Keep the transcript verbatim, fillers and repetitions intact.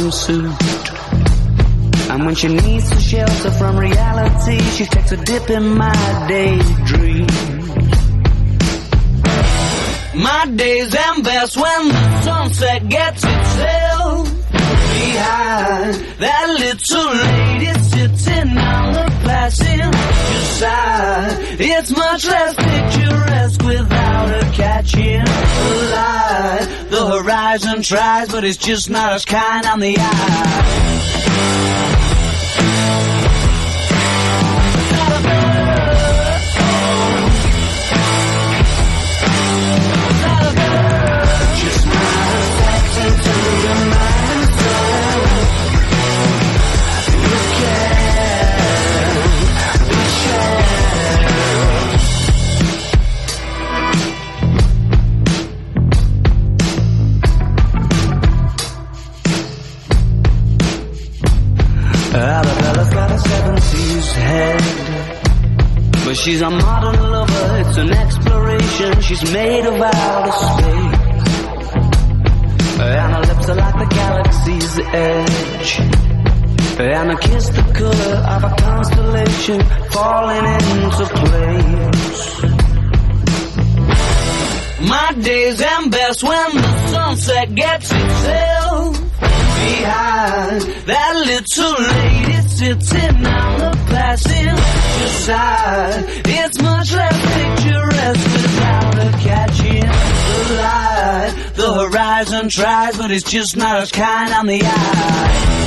swimsuit. And when she needs to shelter from reality, she takes a dip in my daydream. My days end best when the sunset gets itself behind that little lady sitting on the passenger side. It's much less picturesque without her catching the light. The horizon tries, but it's just not as kind on the eye. Arabella's got a seventies head, but she's a modern lover, it's an exploration. She's made of outer space, and her lips are like the galaxy's edge, and her kiss the color of a constellation falling into place. My days end best when the sunset gets itself behind that little lady sitting on the passenger side. It's much less picturesque without her catching the light. The horizon tries, but it's just not as kind on the eye.